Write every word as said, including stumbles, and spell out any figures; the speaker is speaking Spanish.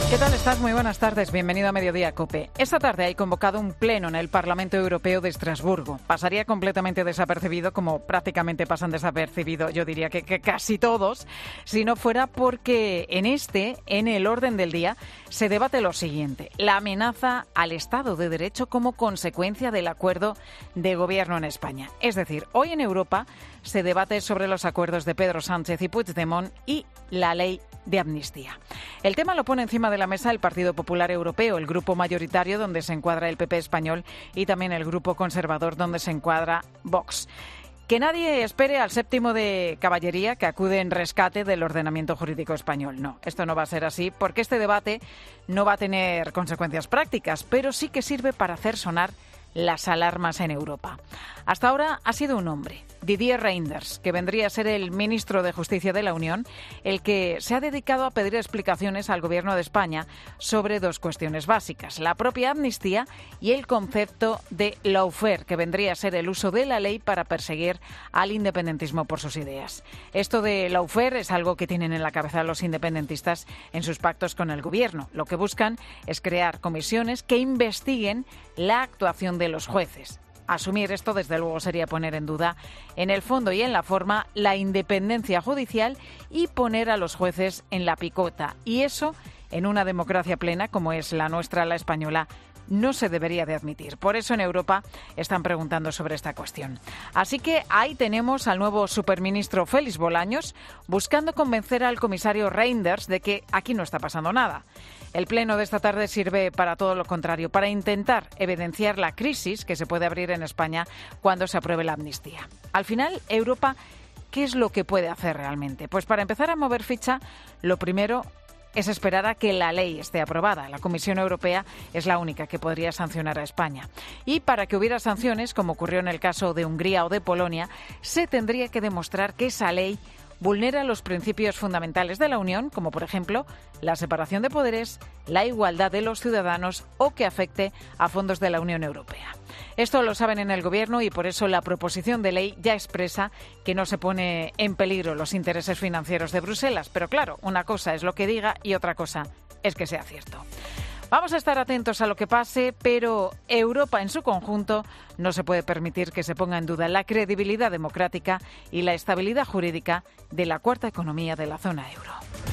¿Qué tal estás? Muy buenas tardes. Bienvenido a Mediodía COPE. Esta tarde hay convocado un pleno en el Parlamento Europeo de Estrasburgo. Pasaría completamente desapercibido, como prácticamente pasan desapercibido, yo diría que, que casi todos, si no fuera porque en este, en el orden del día, se debate lo siguiente: la amenaza al Estado de Derecho como consecuencia del acuerdo de gobierno en España. Es decir, hoy en Europa se debate sobre los acuerdos de Pedro Sánchez y Puigdemont y la ley de amnistía. El tema lo pone encima de la mesa el Partido Popular Europeo, el grupo mayoritario donde se encuadra el P P español y también el grupo conservador donde se encuadra Vox. Que nadie espere al séptimo de caballería que acude en rescate del ordenamiento jurídico español. No, esto no va a ser así porque este debate no va a tener consecuencias prácticas, pero sí que sirve para hacer sonar las alarmas en Europa. Hasta ahora ha sido un hombre, Didier Reynders, que vendría a ser el ministro de Justicia de la Unión, el que se ha dedicado a pedir explicaciones al Gobierno de España sobre dos cuestiones básicas: la propia amnistía y el concepto de lawfare, que vendría a ser el uso de la ley para perseguir al independentismo por sus ideas. Esto de lawfare es algo que tienen en la cabeza los independentistas en sus pactos con el Gobierno. Lo que buscan es crear comisiones que investiguen la actuación de los jueces. Asumir esto, desde luego, sería poner en duda, en el fondo y en la forma, la independencia judicial y poner a los jueces en la picota. Y eso, en una democracia plena como es la nuestra, la española, no se debería de admitir. Por eso en Europa están preguntando sobre esta cuestión. Así que ahí tenemos al nuevo superministro Félix Bolaños buscando convencer al comisario Reynders de que aquí no está pasando nada. El pleno de esta tarde sirve para todo lo contrario, para intentar evidenciar la crisis que se puede abrir en España cuando se apruebe la amnistía. Al final, Europa, ¿qué es lo que puede hacer realmente? Pues para empezar a mover ficha, lo primero es esperar a que la ley esté aprobada. La Comisión Europea es la única que podría sancionar a España. Y para que hubiera sanciones, como ocurrió en el caso de Hungría o de Polonia, se tendría que demostrar que esa ley vulnera los principios fundamentales de la Unión, como por ejemplo la separación de poderes, la igualdad de los ciudadanos o que afecte a fondos de la Unión Europea. Esto lo saben en el Gobierno y por eso la proposición de ley ya expresa que no se pone en peligro los intereses financieros de Bruselas. Pero claro, una cosa es lo que diga y otra cosa es que sea cierto. Vamos a estar atentos a lo que pase, pero Europa en su conjunto no se puede permitir que se ponga en duda la credibilidad democrática y la estabilidad jurídica de la cuarta economía de la zona euro.